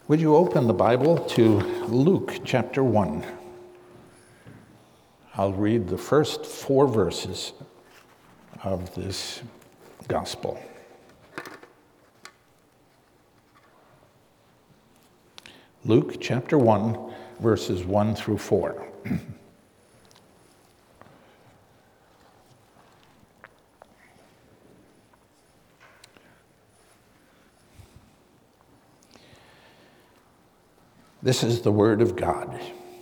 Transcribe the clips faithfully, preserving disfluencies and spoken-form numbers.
Would you open the Bible to Luke chapter one? I'll read the first four verses of this gospel. Luke chapter one, verses one through four. This is the word of God.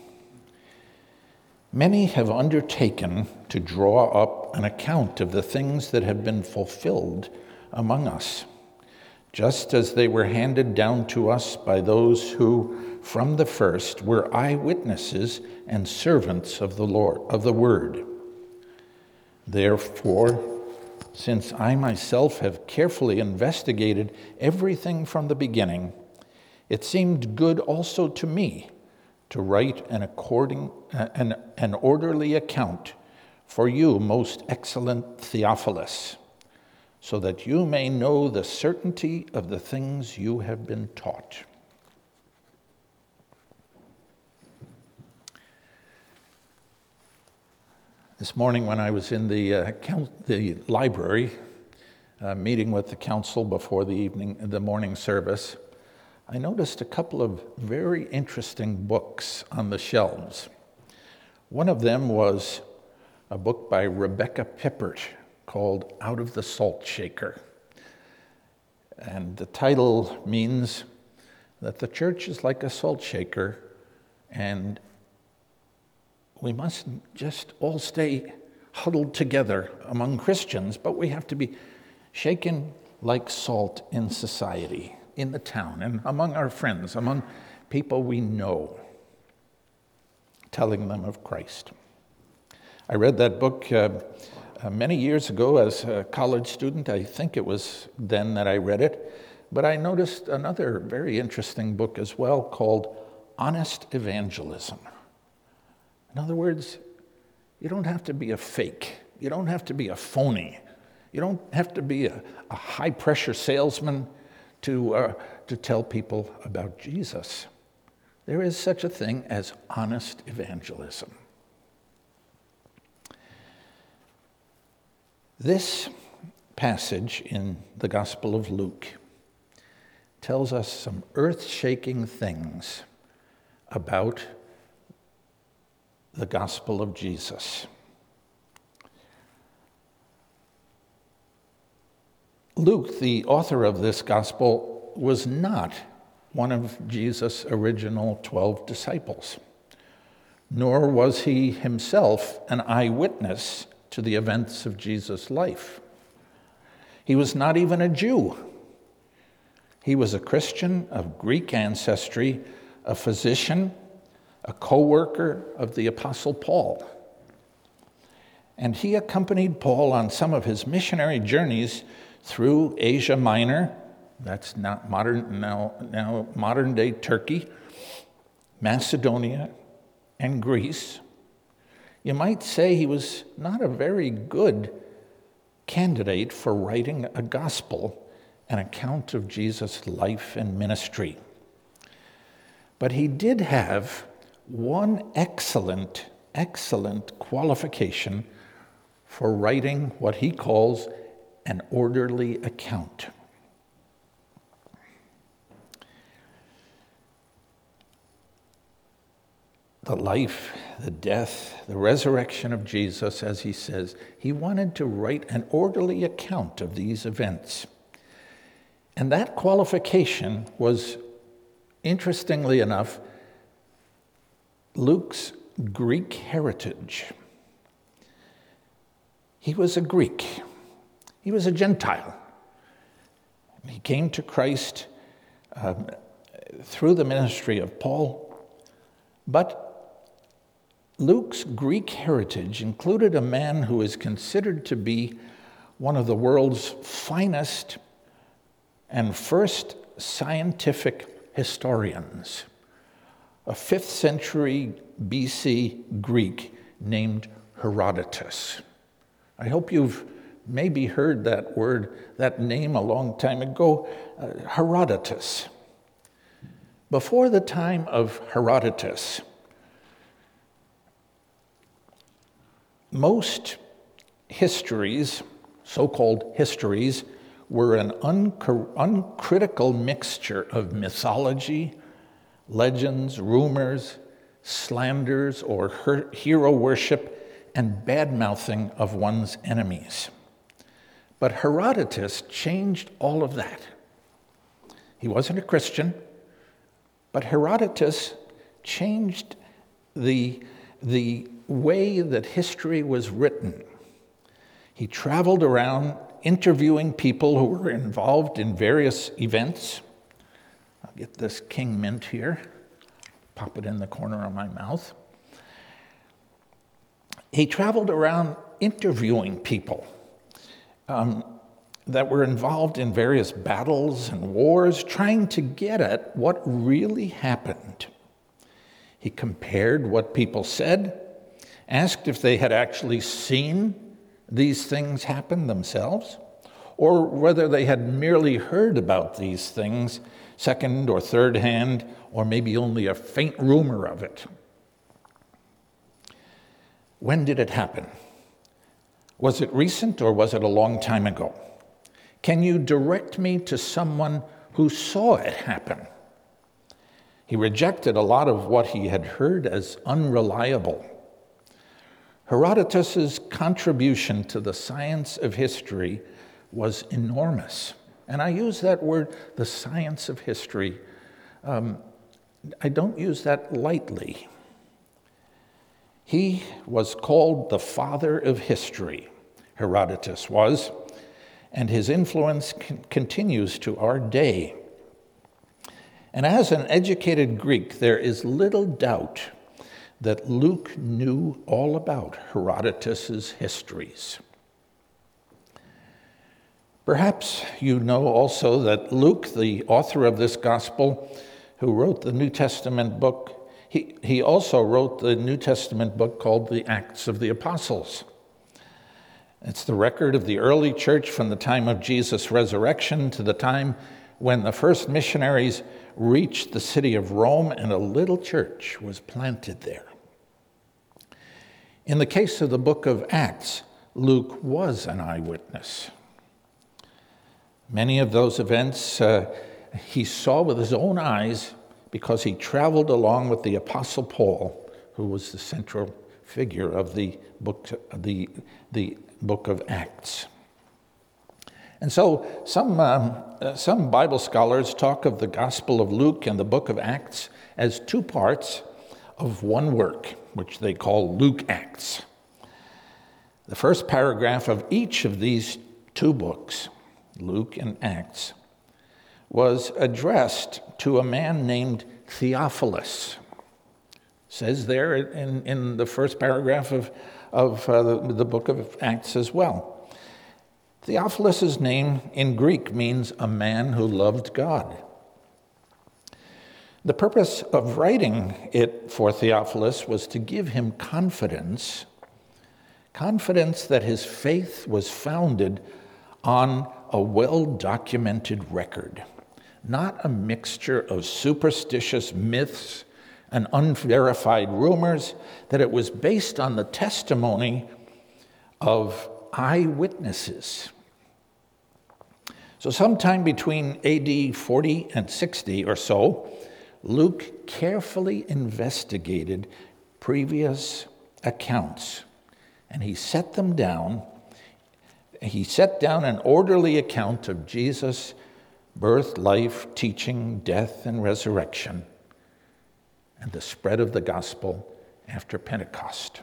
Many have undertaken to draw up an account of the things that have been fulfilled among us, just as they were handed down to us by those who, from the first, were eyewitnesses and servants of the Lord, of the word. Therefore, since I myself have carefully investigated everything from the beginning, it seemed good also to me to write an, according, uh, an, an orderly account for you, most excellent Theophilus, so that you may know the certainty of the things you have been taught. This morning when I was in the, uh, count, the library, uh, meeting with the council before the evening, the morning service, I noticed a couple of very interesting books on the shelves. One of them was a book by Rebecca Pippert called Out of the Salt Shaker. And the title means that the church is like a salt shaker, and we mustn't just all stay huddled together among Christians, but we have to be shaken like salt in society, in the town, and among our friends, among people we know, telling them of Christ. I read that book uh, uh, many years ago as a college student. I think it was then that I read it. But I noticed another very interesting book as well called Honest Evangelism. In other words, you don't have to be a fake. You don't have to be a phony. You don't have to be a, a high-pressure salesman to, uh, to tell people about Jesus. There is such a thing as honest evangelism. This passage in the Gospel of Luke tells us some earth-shaking things about the gospel of Jesus. Luke, the author of this gospel, was not one of Jesus' original twelve disciples, nor was he himself an eyewitness to the events of Jesus' life. He was not even a Jew. He was a Christian of Greek ancestry, a physician, a co-worker of the Apostle Paul. And he accompanied Paul on some of his missionary journeys through Asia Minor, that's not modern now, now modern day Turkey, Macedonia, and Greece. You might say he was not a very good candidate for writing a gospel, an account of Jesus' life and ministry. But he did have one excellent, excellent qualification for writing what he calls an orderly account. The life, the death, the resurrection of Jesus, as he says, he wanted to write an orderly account of these events. And that qualification was, interestingly enough, Luke's Greek heritage. He was a Greek. He was a Gentile. He came to Christ um, through the ministry of Paul. But Luke's Greek heritage included a man who is considered to be one of the world's finest and first scientific historians, a fifth century B C Greek named Herodotus. I hope you've maybe heard that word, that name a long time ago, uh, Herodotus. Before the time of Herodotus, most histories, so-called histories, were an unc- uncritical mixture of mythology, legends, rumors, slanders, or her- hero worship, and bad-mouthing of one's enemies. But Herodotus changed all of that. He wasn't a Christian, but Herodotus changed the, the way that history was written. He traveled around interviewing people who were involved in various events. I'll get this King Mint here, pop it in the corner of my mouth. He traveled around interviewing people um, that were involved in various battles and wars, trying to get at what really happened. He compared what people said, asked if they had actually seen these things happen themselves, or whether they had merely heard about these things second or third hand, or maybe only a faint rumor of it. When did it happen? Was it recent or was it a long time ago? Can you direct me to someone who saw it happen? He rejected a lot of what he had heard as unreliable. Herodotus's contribution to the science of history was enormous. And I use that word, the science of history. Um, I don't use that lightly. He was called the father of history, Herodotus was, and his influence con- continues to our day. And as an educated Greek, there is little doubt that Luke knew all about Herodotus's histories. Perhaps you know also that Luke, the author of this gospel, who wrote the New Testament book, he, he also wrote the New Testament book called the Acts of the Apostles. It's the record of the early church from the time of Jesus' resurrection to the time when the first missionaries reached the city of Rome and a little church was planted there. In the case of the book of Acts, Luke was an eyewitness. Many of those events uh, he saw with his own eyes because he traveled along with the Apostle Paul, who was the central figure of the book, the, the book of Acts. And so some, um, uh, some Bible scholars talk of the Gospel of Luke and the book of Acts as two parts of one work, which they call Luke Acts. The first paragraph of each of these two books, Luke and Acts, was addressed to a man named Theophilus. It says there in, in the first paragraph of, of uh, the, the book of Acts as well. Theophilus' name in Greek means a man who loved God. The purpose of writing it for Theophilus was to give him confidence, confidence that his faith was founded on a well-documented record, not a mixture of superstitious myths and unverified rumors, that it was based on the testimony of eyewitnesses. So sometime between A D forty and sixty or so, Luke carefully investigated previous accounts, and he set them down. He set down an orderly account of Jesus' birth, life, teaching, death, and resurrection, and the spread of the gospel after Pentecost.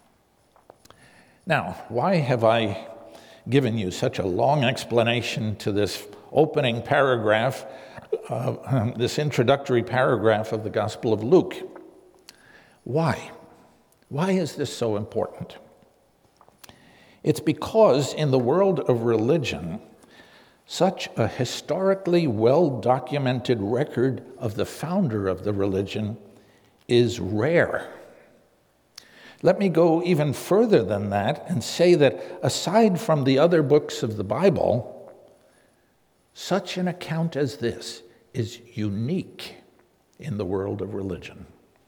Now, why have I given you such a long explanation to this opening paragraph, uh, um, this introductory paragraph of the Gospel of Luke? Why? Why is this so important? It's because in the world of religion, such a historically well-documented record of the founder of the religion is rare. Let me go even further than that and say that aside from the other books of the Bible, such an account as this is unique in the world of religion.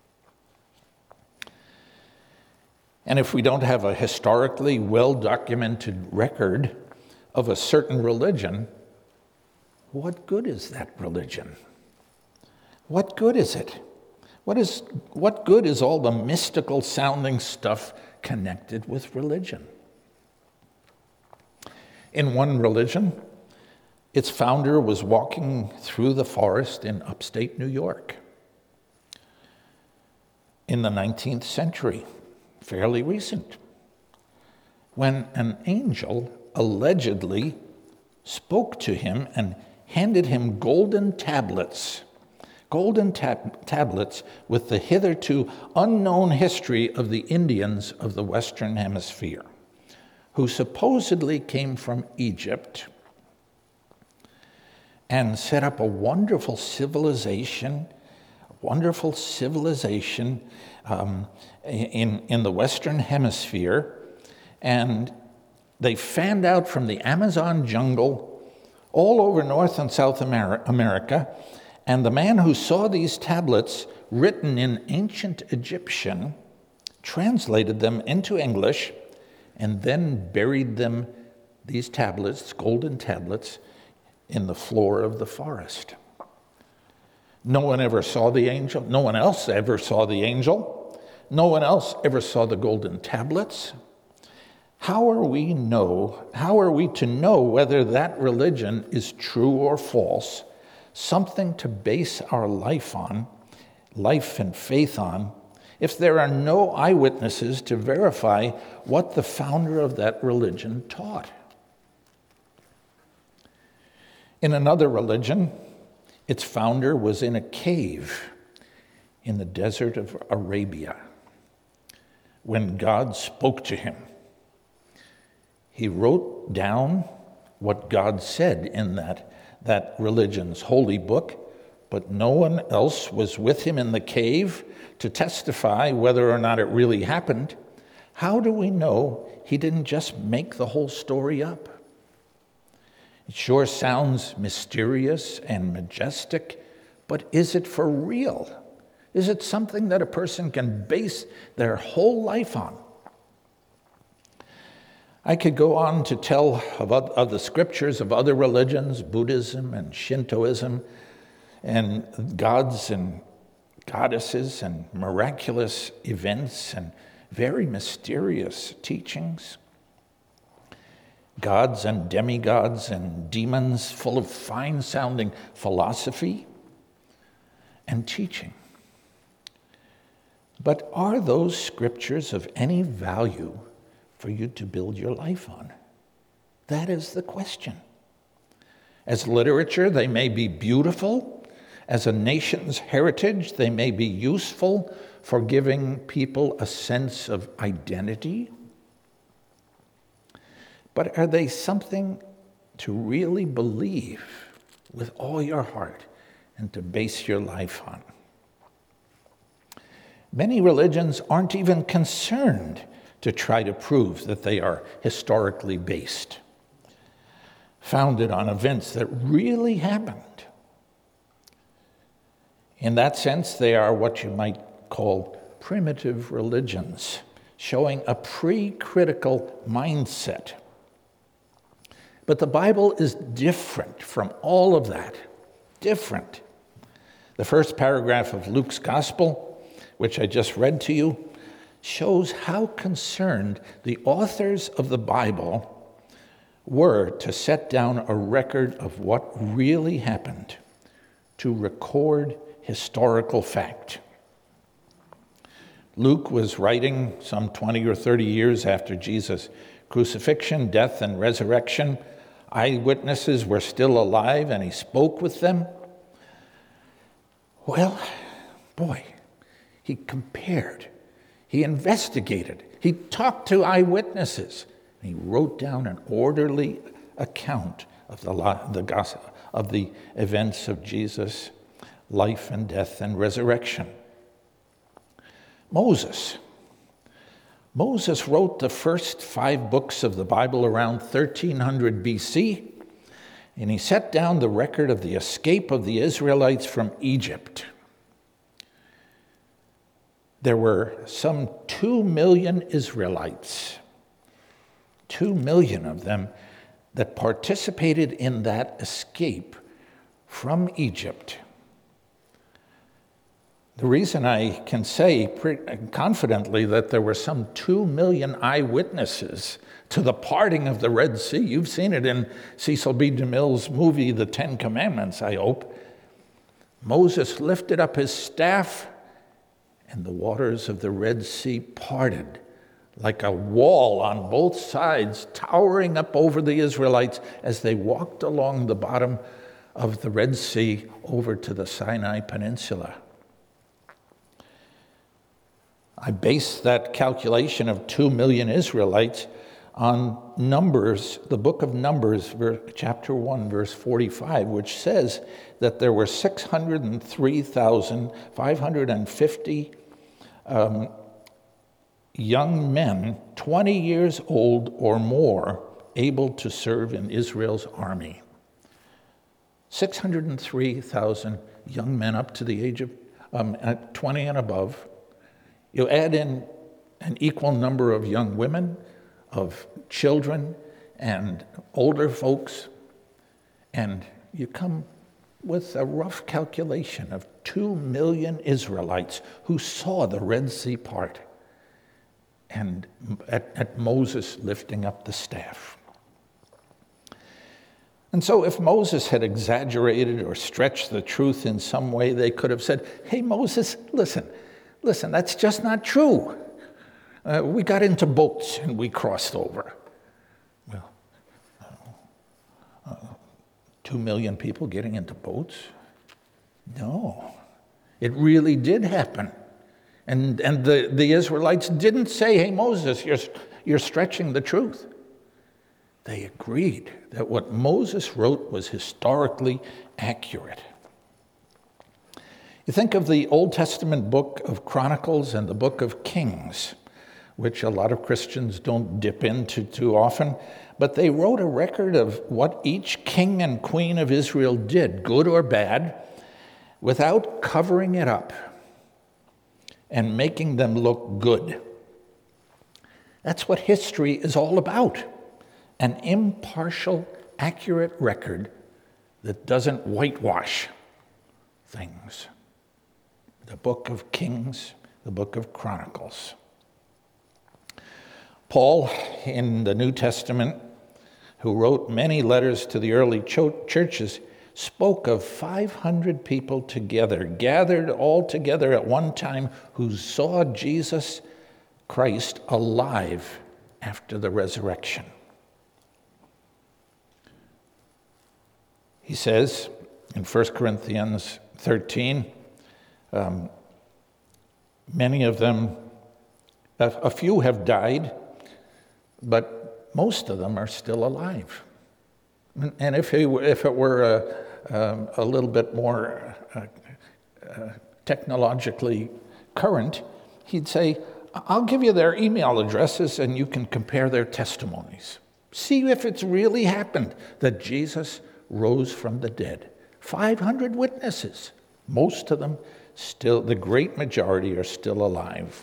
And if we don't have a historically well-documented record of a certain religion, what good is that religion? What good is it? What is, what good is all the mystical sounding stuff connected with religion? In one religion, its founder was walking through the forest in upstate New York in the nineteenth century, fairly recent, when an angel allegedly spoke to him and handed him golden tablets, golden tab- tablets with the hitherto unknown history of the Indians of the Western Hemisphere, who supposedly came from Egypt and set up a wonderful civilization, wonderful civilization um, in, in the Western Hemisphere. And they fanned out from the Amazon jungle all over North and South America. And the man who saw these tablets written in ancient Egyptian translated them into English and then buried them, these tablets, golden tablets, in the floor of the forest. No one ever saw the angel. No one else ever saw the angel. No one else ever saw the golden tablets. How are we know, how are we to know whether that religion is true or false, something to base our life on, life and faith on, if there are no eyewitnesses to verify what the founder of that religion taught? In another religion, its founder was in a cave in the desert of Arabia when God spoke to him. He wrote down what God said in that, that religion's holy book, but no one else was with him in the cave to testify whether or not it really happened. How do we know he didn't just make the whole story up? It sure sounds mysterious and majestic, but is it for real? Is it something that a person can base their whole life on? I could go on to tell of, of the scriptures of other religions, Buddhism and Shintoism, and gods and goddesses and miraculous events and very mysterious teachings. Gods and demigods and demons full of fine-sounding philosophy and teaching. But are those scriptures of any value for you to build your life on? That is the question. As literature, they may be beautiful. As a nation's heritage, they may be useful for giving people a sense of identity. But are they something to really believe with all your heart and to base your life on? Many religions aren't even concerned to try to prove that they are historically based, founded on events that really happened. In that sense, they are what you might call primitive religions, showing a pre-critical mindset. But the Bible is different from all of that, different. The first paragraph of Luke's gospel, which I just read to you, shows how concerned the authors of the Bible were to set down a record of what really happened, to record historical fact. Luke was writing some twenty or thirty years after Jesus' crucifixion, death, and resurrection. Eyewitnesses were still alive, and he spoke with them. Well, boy, he compared, he investigated, he talked to eyewitnesses, and he wrote down an orderly account of the, the gospel, of the events of Jesus' life and death and resurrection. Moses. Moses wrote the first five books of the Bible around thirteen hundred B C, and he set down the record of the escape of the Israelites from Egypt. there were some two million Israelites, two million of them, that participated in that escape from Egypt. The reason I can say confidently that there were some two million eyewitnesses to the parting of the Red Sea, you've seen it in Cecil B. DeMille's movie, The Ten Commandments, I hope. Moses lifted up his staff, and the waters of the Red Sea parted like a wall on both sides, towering up over the Israelites as they walked along the bottom of the Red Sea over to the Sinai Peninsula. I base that calculation of two million Israelites on Numbers, the book of Numbers, chapter one, verse forty-five, which says that there were six hundred three thousand five hundred fifty um, young men, twenty years old or more, able to serve in Israel's army. six hundred three thousand young men up to the age of um, at twenty and above. You add in an equal number of young women, of children, and older folks, and you come with a rough calculation of two million Israelites who saw the Red Sea part, and at, at Moses lifting up the staff. And so if Moses had exaggerated or stretched the truth in some way, they could have said, hey, Moses, listen, listen, that's just not true. Uh, we got into boats and we crossed over. Well, uh, uh, two million people getting into boats? No, it really did happen. And, and the, the Israelites didn't say, hey, Moses, you're, you're stretching the truth. They agreed that what Moses wrote was historically accurate. You think of the Old Testament book of Chronicles and the book of Kings, which a lot of Christians don't dip into too often, but they wrote a record of what each king and queen of Israel did, good or bad, without covering it up and making them look good. That's what history is all about. An impartial, accurate record that doesn't whitewash things. The book of Kings, the book of Chronicles. Paul, in the New Testament, who wrote many letters to the early cho- churches, spoke of five hundred people together, gathered all together at one time, who saw Jesus Christ alive after the resurrection. He says in First Corinthians thirteen, um, many of them, a, a few have died, but most of them are still alive. And if, he, if it were a, um, a little bit more uh, uh, technologically current, he'd say, I'll give you their email addresses and you can compare their testimonies. See if it's really happened that Jesus rose from the dead. five hundred witnesses. Most of them still, the great majority are still alive.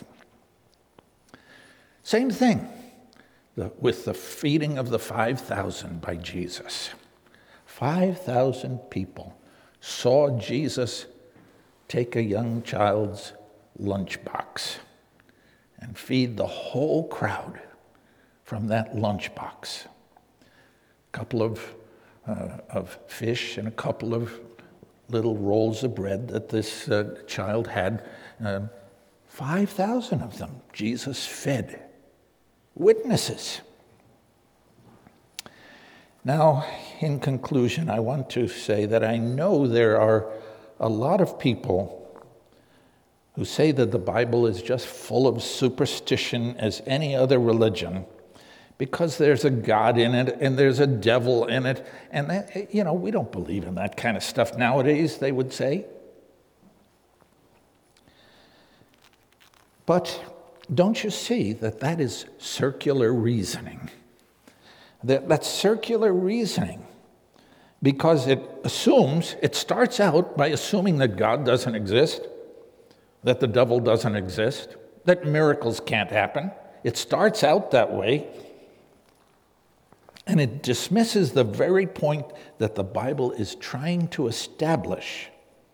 Same thing the, with the feeding of the five thousand by Jesus. five thousand people saw Jesus take a young child's lunchbox and feed the whole crowd from that lunchbox. A couple of Uh, of fish and a couple of little rolls of bread that this uh, child had. Uh, five thousand of them Jesus fed. Witnesses. Now, in conclusion, I want to say that I know there are a lot of people who say that the Bible is just full of superstition as any other religion, because there's a God in it and there's a devil in it. And, that, you know, we don't believe in that kind of stuff nowadays, they would say. But don't you see that that is circular reasoning? That, that's circular reasoning because it assumes, it starts out by assuming that God doesn't exist. that the devil doesn't exist, that miracles can't happen. It starts out that way, and it dismisses the very point that the Bible is trying to establish.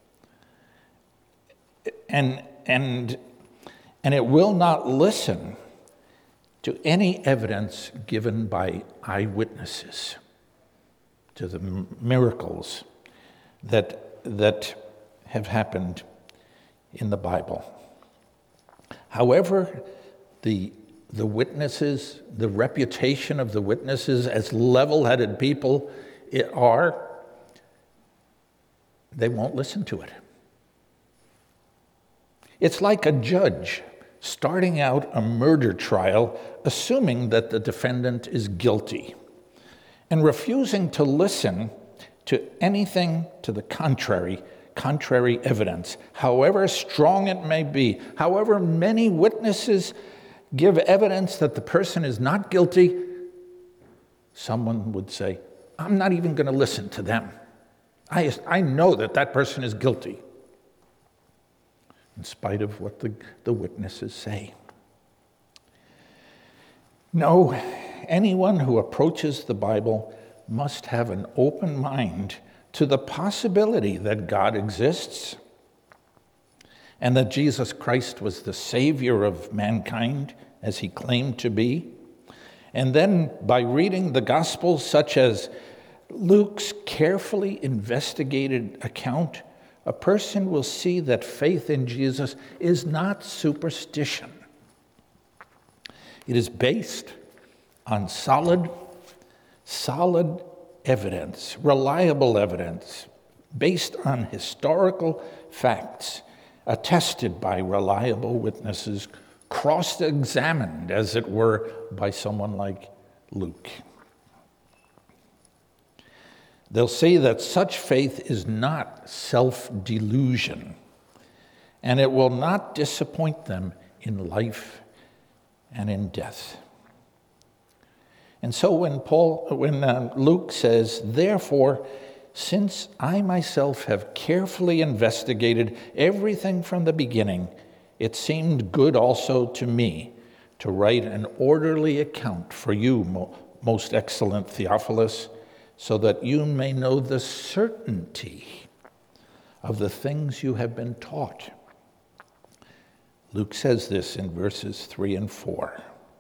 And, and, and it will not listen to any evidence given by eyewitnesses to the miracles that, that have happened in the Bible. However, the, the witnesses, the reputation of the witnesses as level-headed people it are, they won't listen to it. It's like a judge starting out a murder trial, assuming that the defendant is guilty, and refusing to listen to anything to the contrary, contrary evidence, however strong it may be, however many witnesses give evidence that the person is not guilty, someone would say, I'm not even going to listen to them. I, I know that that person is guilty, in spite of what the, the witnesses say. No, anyone who approaches the Bible must have an open mind to the possibility that God exists and that Jesus Christ was the Savior of mankind, as he claimed to be. And then by reading the Gospels, such as Luke's carefully investigated account, a person will see that faith in Jesus is not superstition. It is based on solid, solid evidence, reliable evidence, based on historical facts, attested by reliable witnesses, cross-examined, as it were, by someone like Luke. They'll say that such faith is not self-delusion, and it will not disappoint them in life and in death. And so when Paul, when uh, Luke says, therefore, since I myself have carefully investigated everything from the beginning, it seemed good also to me to write an orderly account for you, mo- most excellent Theophilus, so that you may know the certainty of the things you have been taught. Luke says this in verses three and four.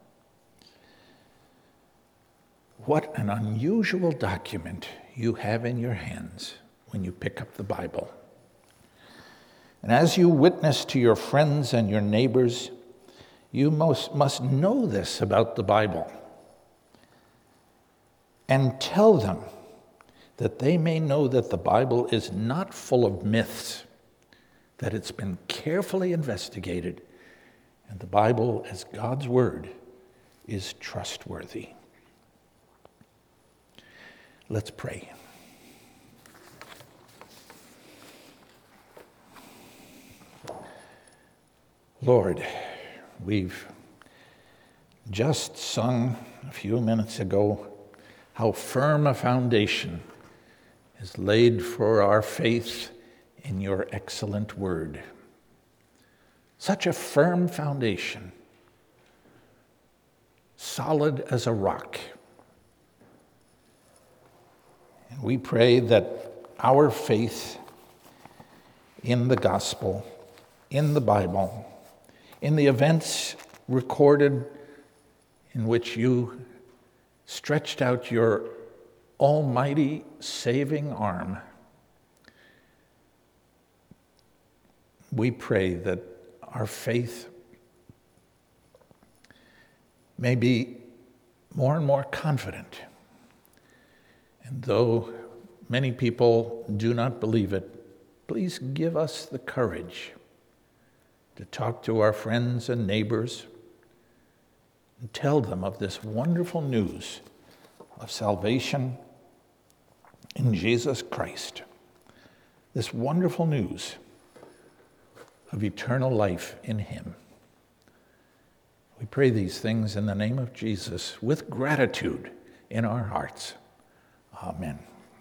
What an unusual document you have in your hands when you pick up the Bible. And as you witness to your friends and your neighbors, you most must know this about the Bible. And tell them that they may know that the Bible is not full of myths, that it's been carefully investigated, and the Bible, as God's word, is trustworthy. Let's pray. Lord, we've just sung a few minutes ago how firm a foundation is laid for our faith in your excellent word. Such a firm foundation, solid as a rock. And we pray that our faith in the gospel, in the Bible, in the events recorded in which you stretched out your almighty saving arm, we pray that our faith may be more and more confident. And though many people do not believe it, please give us the courage to talk to our friends and neighbors and tell them of this wonderful news of salvation in Jesus Christ, this wonderful news of eternal life in him. We pray these things in the name of Jesus with gratitude in our hearts. Amen.